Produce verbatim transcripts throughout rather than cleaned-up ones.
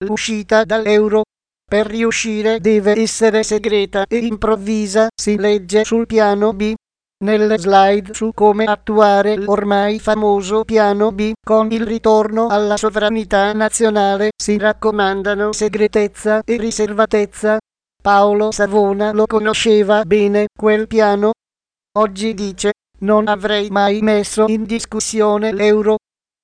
l'uscita dall'euro, per riuscire deve essere segreta e improvvisa, si legge sul piano B. Nelle slide su come attuare l'ormai famoso piano B con il ritorno alla sovranità nazionale si raccomandano segretezza e riservatezza. Paolo Savona lo conosceva bene quel piano. Oggi dice: non avrei mai messo in discussione l'euro.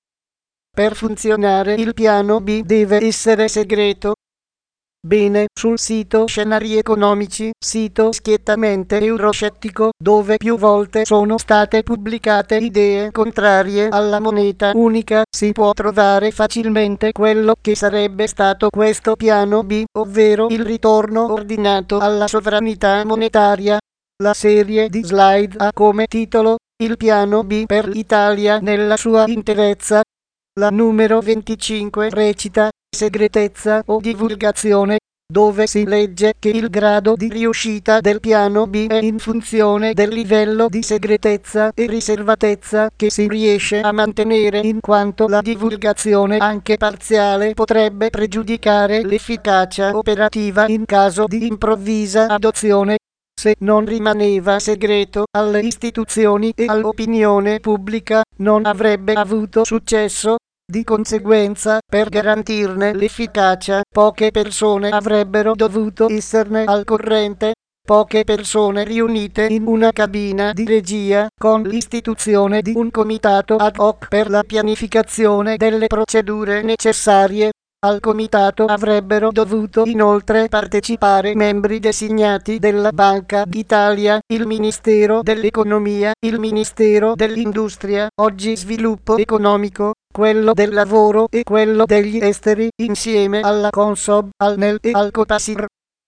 Per funzionare il piano B deve essere segreto. Bene, sul sito Scenari Economici, sito schiettamente euroscettico, dove più volte sono state pubblicate idee contrarie alla moneta unica, si può trovare facilmente quello che sarebbe stato questo piano B, ovvero il ritorno ordinato alla sovranità monetaria. La serie di slide ha come titolo "Il piano B per l'Italia nella sua interezza". La numero venticinque recita "Segretezza o divulgazione", dove si legge che il grado di riuscita del piano B è in funzione del livello di segretezza e riservatezza che si riesce a mantenere, in quanto la divulgazione anche parziale potrebbe pregiudicare l'efficacia operativa in caso di improvvisa adozione. Se non rimaneva segreto alle istituzioni e all'opinione pubblica, non avrebbe avuto successo. Di conseguenza, per garantirne l'efficacia, poche persone avrebbero dovuto esserne al corrente. Poche persone riunite in una cabina di regia, con l'istituzione di un comitato ad hoc per la pianificazione delle procedure necessarie. Al comitato avrebbero dovuto inoltre partecipare membri designati della Banca d'Italia, il Ministero dell'Economia, il Ministero dell'Industria, oggi Sviluppo Economico, quello del Lavoro e quello degli Esteri, insieme alla Consob, al N E L e al Copasir.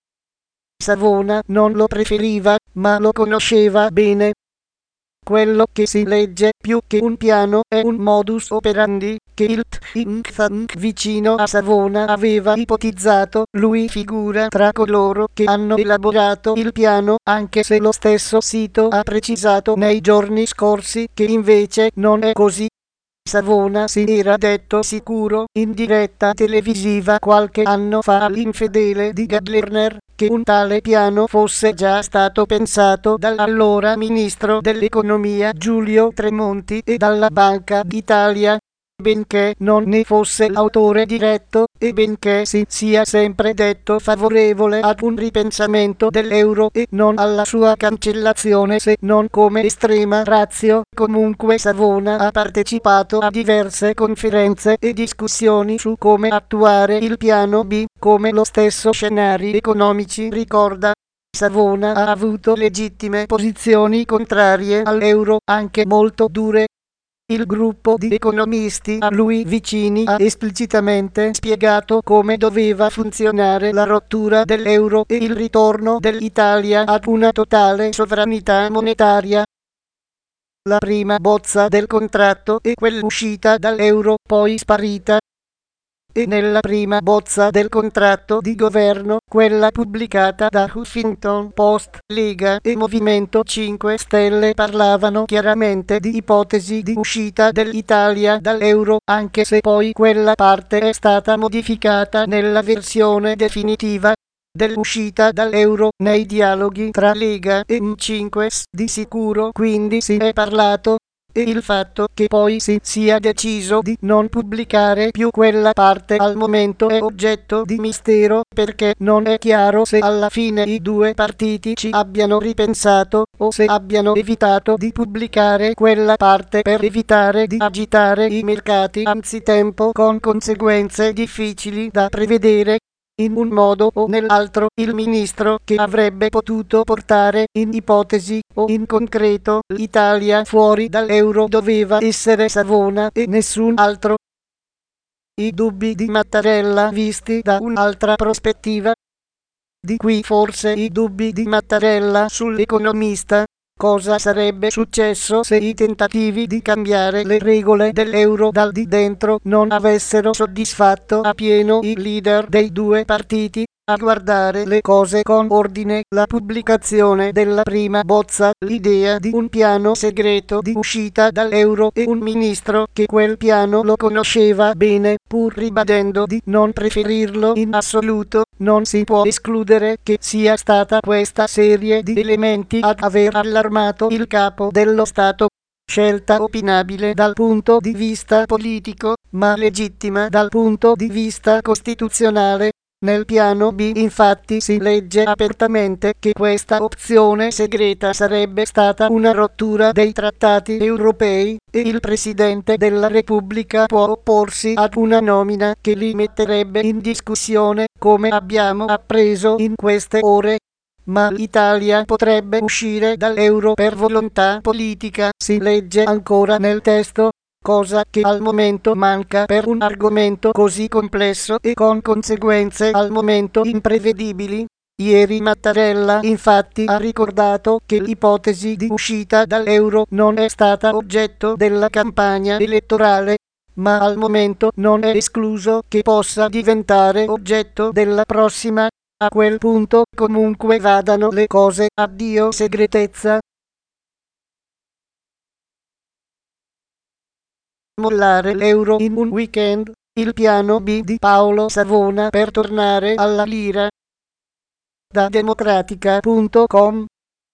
Savona non lo preferiva, ma lo conosceva bene. Quello che si legge più che un piano è un modus operandi che il think tank vicino a Savona aveva ipotizzato. Lui figura tra coloro che hanno elaborato il piano, anche se lo stesso sito ha precisato nei giorni scorsi che invece non è così. Savona si era detto sicuro, in diretta televisiva qualche anno fa all'infedele di Gadlerner, che un tale piano fosse già stato pensato dall'allora ministro dell'Economia Giulio Tremonti e dalla Banca d'Italia. Benché non ne fosse l'autore diretto, e benché si sia sempre detto favorevole ad un ripensamento dell'euro e non alla sua cancellazione se non come estrema ratio, comunque Savona ha partecipato a diverse conferenze e discussioni su come attuare il piano B, come lo stesso Scenari Economici ricorda. Savona ha avuto legittime posizioni contrarie all'euro, anche molto dure. Il gruppo di economisti a lui vicini ha esplicitamente spiegato come doveva funzionare la rottura dell'euro e il ritorno dell'Italia ad una totale sovranità monetaria. La prima bozza del contratto è quell'uscita dall'euro, poi sparita. E nella prima bozza del contratto di governo, quella pubblicata da Huffington Post, Lega e Movimento cinque Stelle parlavano chiaramente di ipotesi di uscita dell'Italia dall'euro, anche se poi quella parte è stata modificata nella versione definitiva dell'uscita dall'euro. Nei dialoghi tra Lega e M cinque S di sicuro quindi si è parlato. E il fatto che poi si sia deciso di non pubblicare più quella parte al momento è oggetto di mistero, perché non è chiaro se alla fine i due partiti ci abbiano ripensato o se abbiano evitato di pubblicare quella parte per evitare di agitare i mercati anzitempo con conseguenze difficili da prevedere. In un modo o nell'altro, il ministro che avrebbe potuto portare, in ipotesi o in concreto, l'Italia fuori dall'euro doveva essere Savona e nessun altro. I dubbi di Mattarella visti da un'altra prospettiva. Di qui forse i dubbi di Mattarella sull'economista. Cosa sarebbe successo se i tentativi di cambiare le regole dell'euro dal di dentro non avessero soddisfatto appieno i leader dei due partiti? a guardare le cose con ordine. La pubblicazione della prima bozza, l'idea di un piano segreto di uscita dall'euro e un ministro che quel piano lo conosceva bene, pur ribadendo di non preferirlo in assoluto. Non si può escludere che sia stata questa serie di elementi ad aver allarmato il capo dello Stato. Scelta opinabile dal punto di vista politico, ma legittima dal punto di vista costituzionale. Nel piano B infatti si legge apertamente che questa opzione segreta sarebbe stata una rottura dei trattati europei e il Presidente della Repubblica può opporsi ad una nomina che li metterebbe in discussione, come abbiamo appreso in queste ore. Ma l'Italia potrebbe uscire dall'euro per volontà politica, si legge ancora nel testo, cosa che al momento manca per un argomento così complesso e con conseguenze al momento imprevedibili. Ieri Mattarella infatti ha ricordato che l'ipotesi di uscita dall'euro non è stata oggetto della campagna elettorale, ma al momento non è escluso che possa diventare oggetto della prossima. A quel punto, comunque vadano le cose, addio segretezza. Mollare l'euro in un weekend, il piano B di Paolo Savona per tornare alla lira. Da democratica punto com.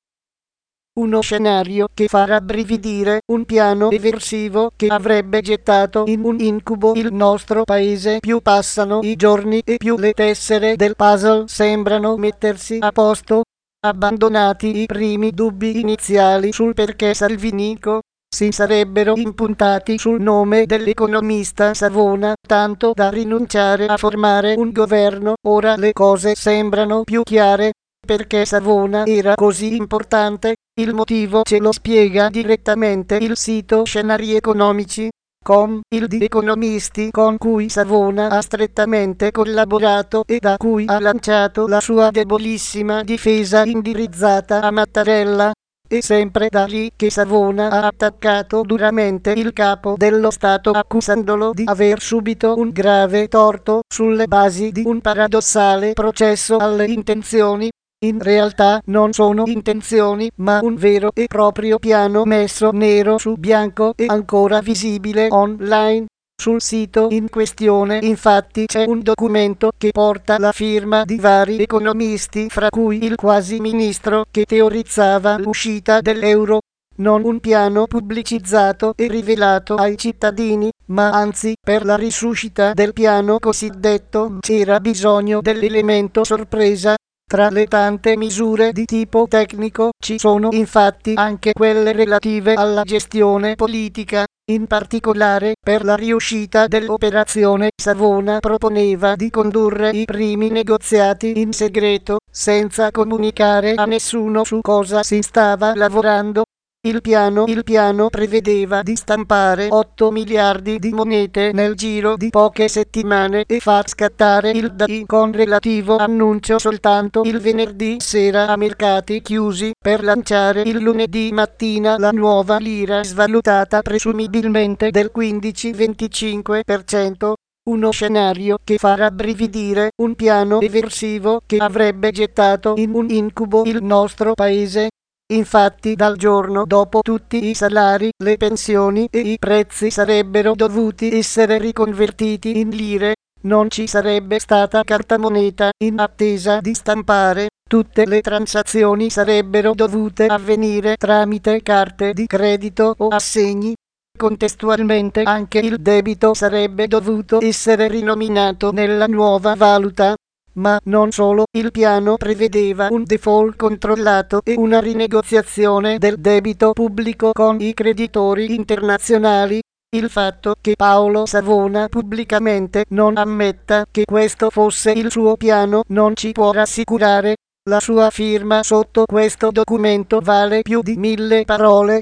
Uno scenario che fa rabbrividire, un piano eversivo che avrebbe gettato in un incubo il nostro paese. Più passano i giorni e più le tessere del puzzle sembrano mettersi a posto. Abbandonati i primi dubbi iniziali sul perché Salvinico si sarebbero impuntati sul nome dell'economista Savona, tanto da rinunciare a formare un governo. Ora le cose sembrano più chiare. Perché Savona era così importante? Il motivo ce lo spiega direttamente il sito scenari economici punto com, il di economisti con cui Savona ha strettamente collaborato e da cui ha lanciato la sua debolissima difesa indirizzata a Mattarella. È sempre da lì che Savona ha attaccato duramente il capo dello Stato, accusandolo di aver subito un grave torto sulle basi di un paradossale processo alle intenzioni. In realtà non sono intenzioni, ma un vero e proprio piano messo nero su bianco e ancora visibile online. Sul sito in questione infatti c'è un documento che porta la firma di vari economisti, fra cui il quasi ministro che teorizzava l'uscita dell'euro. Non un piano pubblicizzato e rivelato ai cittadini, ma anzi, per la risuscita del piano cosiddetto c'era bisogno dell'elemento sorpresa. Tra le tante misure di tipo tecnico ci sono infatti anche quelle relative alla gestione politica. In particolare, per la riuscita dell'operazione Savona proponeva di condurre i primi negoziati in segreto, senza comunicare a nessuno su cosa si stava lavorando. Il piano, il piano prevedeva di stampare otto miliardi di monete nel giro di poche settimane e far scattare il D A I con relativo annuncio soltanto il venerdì sera a mercati chiusi, per lanciare il lunedì mattina la nuova lira svalutata presumibilmente del quindici venticinque per cento. Uno scenario che fa rabbrividire, un piano eversivo che avrebbe gettato in un incubo il nostro paese. Infatti dal giorno dopo tutti i salari, le pensioni e i prezzi sarebbero dovuti essere riconvertiti in lire, non ci sarebbe stata cartamoneta in attesa di stampare, tutte le transazioni sarebbero dovute avvenire tramite carte di credito o assegni. Contestualmente anche il debito sarebbe dovuto essere rinominato nella nuova valuta. Ma non solo, il piano prevedeva un default controllato e una rinegoziazione del debito pubblico con i creditori internazionali. Il fatto che Paolo Savona pubblicamente non ammetta che questo fosse il suo piano non ci può rassicurare. La sua firma sotto questo documento vale più di mille parole.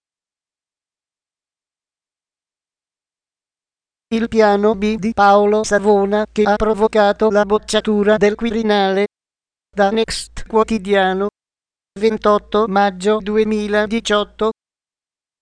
Il piano B di Paolo Savona che ha provocato la bocciatura del Quirinale. Da Next Quotidiano, ventotto maggio duemiladiciotto.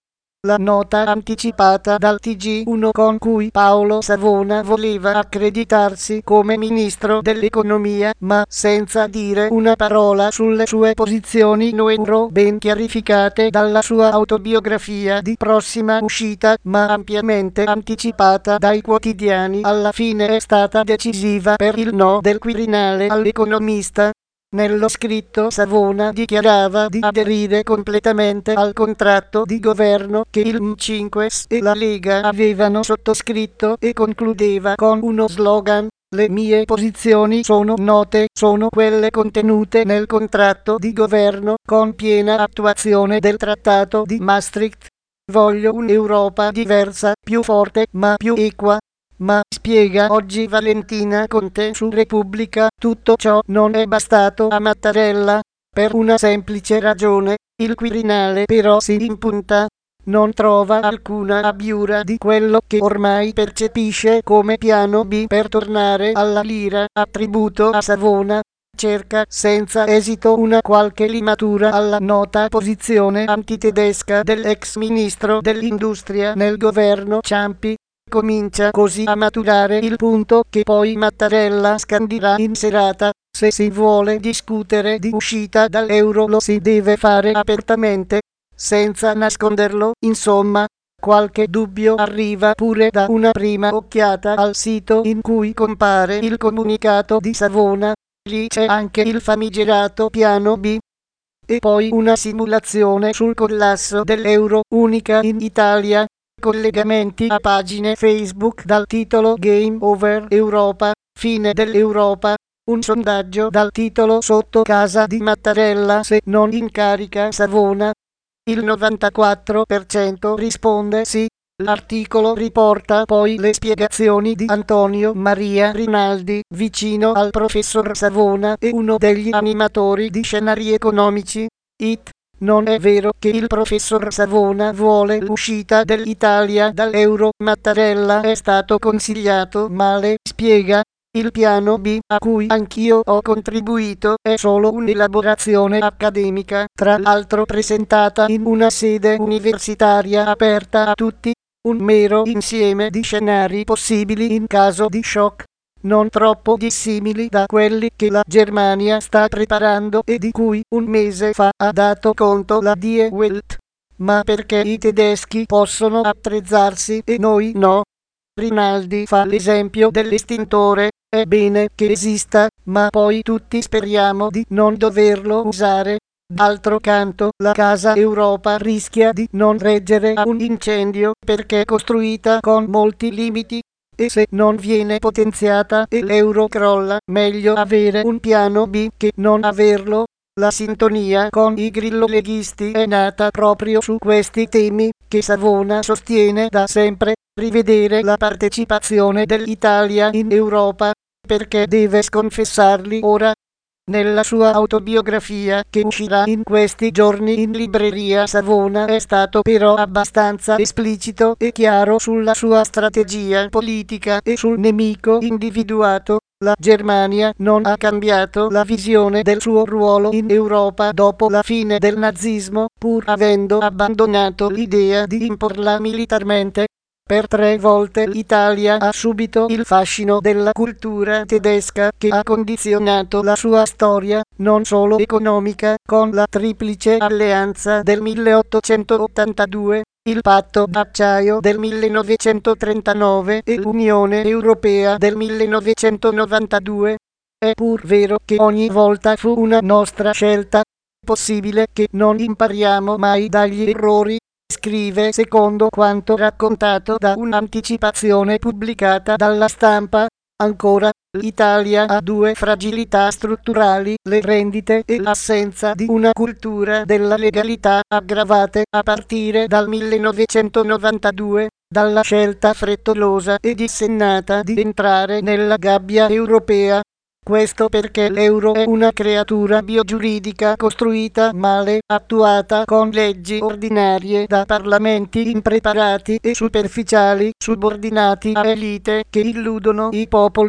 La nota anticipata dal T G uno con cui Paolo Savona voleva accreditarsi come ministro dell'economia, ma senza dire una parola sulle sue posizioni neuro ben chiarificate dalla sua autobiografia di prossima uscita, ma ampiamente anticipata dai quotidiani, alla fine è stata decisiva per il no del Quirinale all'Economista. Nello scritto Savona dichiarava di aderire completamente al contratto di governo che il M cinque S e la Lega avevano sottoscritto e concludeva con uno slogan: le mie posizioni sono note, sono quelle contenute nel contratto di governo, con piena attuazione del Trattato di Maastricht. Voglio un'Europa diversa, più forte ma più equa. Ma, spiega oggi Valentina Conte su Repubblica, tutto ciò non è bastato a Mattarella, per una semplice ragione: il Quirinale però si impunta. Non trova alcuna abiura di quello che ormai percepisce come piano B per tornare alla lira, attributo a Savona. Cerca senza esito una qualche limatura alla nota posizione antitedesca dell'ex ministro dell'industria nel governo Ciampi. Comincia così a maturare il punto che poi Mattarella scandirà in serata: se si vuole discutere di uscita dall'euro lo si deve fare apertamente, senza nasconderlo. Insomma, qualche dubbio arriva pure da una prima occhiata al sito in cui compare il comunicato di Savona. Lì c'è anche il famigerato piano B. E poi una simulazione sul collasso dell'euro, unica in Italia. Collegamenti a pagine Facebook dal titolo Game Over Europa, fine dell'Europa. Un sondaggio dal titolo Sotto casa di Mattarella se non incarica Savona. Il novantaquattro per cento risponde sì. L'articolo riporta poi le spiegazioni di Antonio Maria Rinaldi, vicino al professor Savona e uno degli animatori di Scenari Economici. It. Non è vero che il professor Savona vuole l'uscita dell'Italia dall'euro. Mattarella è stato consigliato male, spiega. Il piano B, a cui anch'io ho contribuito, è solo un'elaborazione accademica, tra l'altro presentata in una sede universitaria aperta a tutti, un mero insieme di scenari possibili in caso di shock, non troppo dissimili da quelli che la Germania sta preparando e di cui un mese fa ha dato conto la Die Welt. Ma perché i tedeschi possono attrezzarsi e noi no? Rinaldi fa l'esempio dell'estintore. È bene che esista, ma poi tutti speriamo di non doverlo usare. D'altro canto, la Casa Europa rischia di non reggere a un incendio perché è costruita con molti limiti. E se non viene potenziata e l'euro crolla, meglio avere un piano B che non averlo. La sintonia con i grillo-leghisti è nata proprio su questi temi, che Savona sostiene da sempre: rivedere la partecipazione dell'Italia in Europa, perché deve sconfessarli ora. Nella sua autobiografia, che uscirà in questi giorni in libreria, Savona è stato però abbastanza esplicito e chiaro sulla sua strategia politica e sul nemico individuato. La Germania non ha cambiato la visione del suo ruolo in Europa dopo la fine del nazismo, pur avendo abbandonato l'idea di imporla militarmente. Per tre volte l'Italia ha subito il fascino della cultura tedesca, che ha condizionato la sua storia, non solo economica, con la triplice alleanza del milleottocentottantadue, il patto d'acciaio del millenovecentotrentanove e l'Unione Europea del millenovecentonovantadue. È pur vero che ogni volta fu una nostra scelta. Possibile che non impariamo mai dagli errori? Scrive secondo quanto raccontato da un'anticipazione pubblicata dalla Stampa. Ancora, l'Italia ha due fragilità strutturali: le rendite e l'assenza di una cultura della legalità, aggravate a partire dal millenovecentonovantadue dalla scelta frettolosa e dissennata di entrare nella gabbia europea. Questo perché l'euro è una creatura biogiuridica costruita male, attuata con leggi ordinarie da parlamenti impreparati e superficiali, subordinati a elite che illudono i popoli.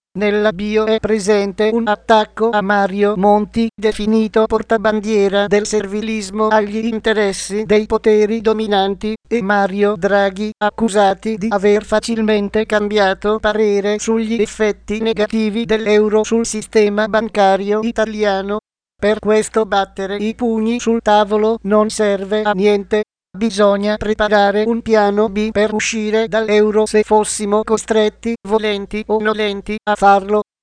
Nella bio è presente un attacco a Mario Monti, definito portabandiera del servilismo agli interessi dei poteri dominanti, e Mario Draghi, accusati di aver facilmente cambiato parere sugli effetti negativi dell'euro sul sistema bancario italiano. Per questo battere i pugni sul tavolo non serve a niente. Bisogna preparare un piano B per uscire dall'euro se fossimo costretti, volenti o nolenti, a farlo.